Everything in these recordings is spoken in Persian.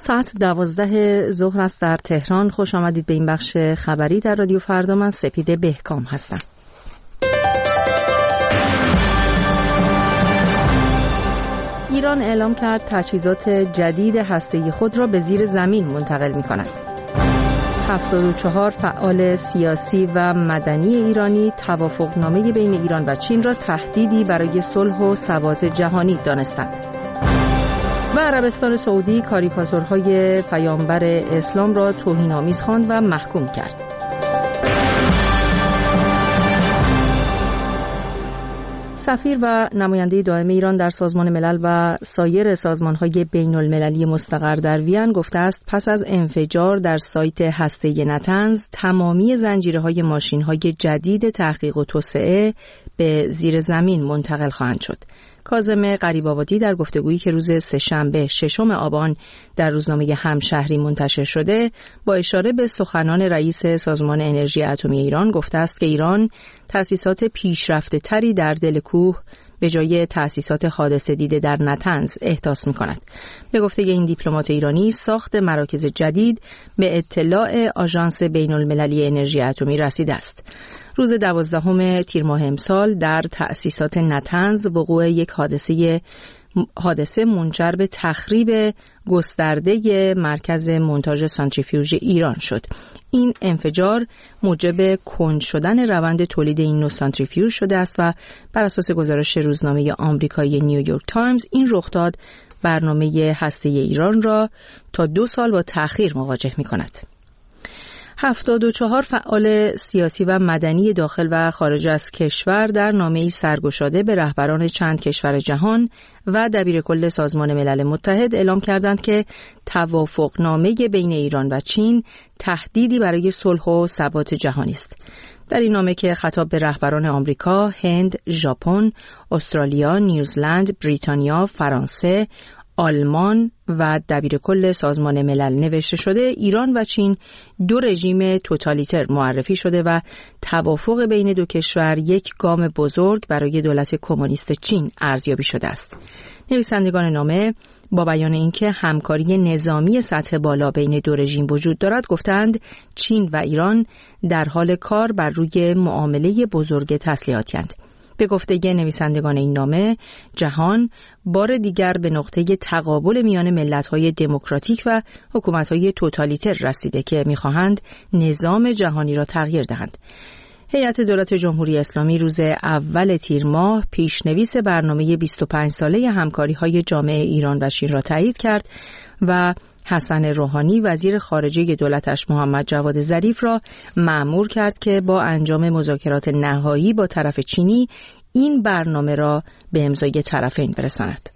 ساعت 12 ظهر است در تهران. خوش آمدید به این بخش خبری در رادیو فردا. من سپیده بهکام هستم. ایران اعلام کرد تجهیزات جدید هسته‌ای خود را به زیر زمین منتقل می‌کند. 74 فعال سیاسی و مدنی ایرانی توافقنامه بین ایران و چین را تهدیدی برای صلح و ثبات جهانی دانستند. و عربستان سعودی کاریکاتورهای پیامبر اسلام را توهین‌آمیز خواند و محکوم کرد. سفیر و نماینده دائم ایران در سازمان ملل و سایر سازمان‌های بین‌المللی مستقر در وین گفته است پس از انفجار در سایت هسته‌ای نتنز تمامی زنجیره‌های ماشین‌های جدید تحقیق و توسعه به زیر زمین منتقل خواهند شد. کاظم غریب‌آبادی در گفتگویی که روز سه‌شنبه 6 آبان در روزنامه همشهری منتشر شده با اشاره به سخنان رئیس سازمان انرژی اتمی ایران گفته است که ایران تأسیسات پیشرفته‌تری در دل کوه به جای تأسیسات حادثه دیده در نتنز احداث می‌کند. به گفته این دیپلمات ایرانی ساخت مراکز جدید به اطلاع آژانس بین‌المللی انرژی اتمی رسیده است. روز 12 تیر ماه امسال در تأسیسات نتنز وقوع یک حادثه منجر به تخریب گسترده مرکز مونتاژ سانتریفیوژ ایران شد. این انفجار موجب کند شدن روند تولید این نوع سانتریفیوژ شده است و بر اساس گزارش روزنامه آمریکایی نیویورک تایمز این رخداد برنامه هسته‌ای ایران را تا 2 سال با تأخیر مواجه می‌کند. 74 فعال سیاسی و مدنی داخل و خارج از کشور در نامه‌ای سرگشاده به رهبران چند کشور جهان و دبیرکل سازمان ملل متحد اعلام کردند که توافقنامه بین ایران و چین تهدیدی برای صلح و ثبات جهانی است. در این نامه که خطاب به رهبران آمریکا، هند، ژاپن، استرالیا، نیوزلند، بریتانیا، فرانسه، آلمان و دبیرکل سازمان ملل نوشته شده، ایران و چین 2 رژیم توتالیتر معرفی شده و توافق بین 2 کشور یک گام بزرگ برای دولت کمونیست چین ارزیابی شده است. نویسندگان نامه با بیان اینکه همکاری نظامی سطح بالا بین 2 رژیم وجود دارد گفتند چین و ایران در حال کار بر روی معامله بزرگ تسلیحاتی‌اند. به گفته نویسندگان این نامه، جهان بار دیگر به نقطه تقابل میان ملت‌های دموکراتیک و حکومت‌های توتالیتر رسیده که می‌خواهند نظام جهانی را تغییر دهند. هیئت دولت جمهوری اسلامی روز اول تیر ماه پیشنویس برنامه 25 ساله همکاری‌های جامعه ایران و چین را تایید کرد و حسن روحانی وزیر خارجه دولتش محمد جواد ظریف را مأمور کرد که با انجام مذاکرات نهایی با طرف چینی این برنامه را به امضای طرفین برساند.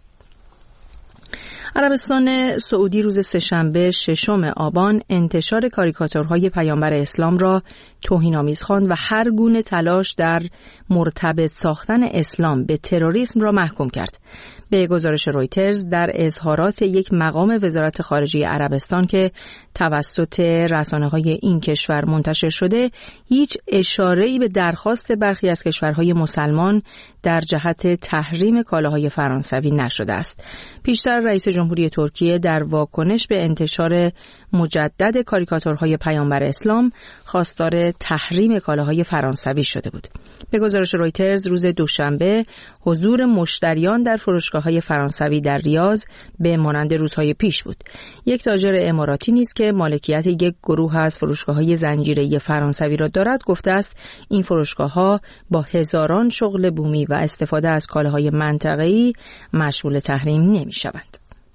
عربستان سعودی روز سه‌شنبه 6 آبان انتشار کاریکاتورهای پیامبر اسلام را توهین‌آمیز خواند و هر گونه تلاش در مرتبط ساختن اسلام به تروریسم را محکوم کرد. به گزارش رویترز در اظهارات یک مقام وزارت خارجه عربستان که توسط رسانه‌های این کشور منتشر شده، هیچ اشاره‌ای به درخواست برخی از کشورهای مسلمان در جهت تحریم کالاهای فرانسوی نشده است. پیشتر رئیس جمهوری ترکیه در واکنش به انتشار مجدد کاریکاتورهای پیامبر اسلام خواستار تحریم کالاهای فرانسوی شده بود. به گزارش رویترز روز دوشنبه حضور مشتریان در فروشگاه‌های فرانسوی در ریاض به مانند روزهای پیش بود. یک تاجر اماراتی نیز که مالکیت یک گروه از فروشگاه‌های زنجیره‌ای فرانسوی را دارد گفته است این فروشگاه‌ها با هزاران شغل بومی و استفاده از کالاهای منطقه‌ای مشمول تحریم نمی‌شوند.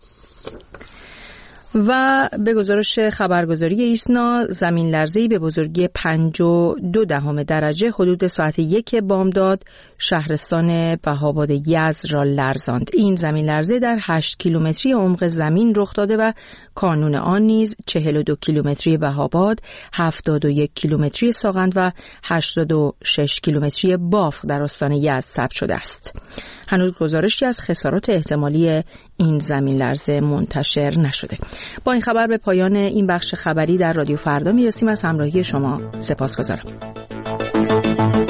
و به گزارش خبرگزاری ایسنا زمین لرزه‌ای به بزرگی 5.2 درجه حدود ساعت 1 بامداد شهرستان بهاباد یزد را لرزاند. این زمین لرزه در 8 کیلومتری عمق زمین رخ داده و کانون آن نیز 42 کیلومتری بهاباد، 71 کیلومتری ساغند و 86 کیلومتری بافق در استان یزد ثبت شده است. هنوز گزارشی از خسارات احتمالی این زمین لرزه منتشر نشده. با این خبر به پایان این بخش خبری در رادیو فردا میرسیم. از همراهی شما سپاسگزارم.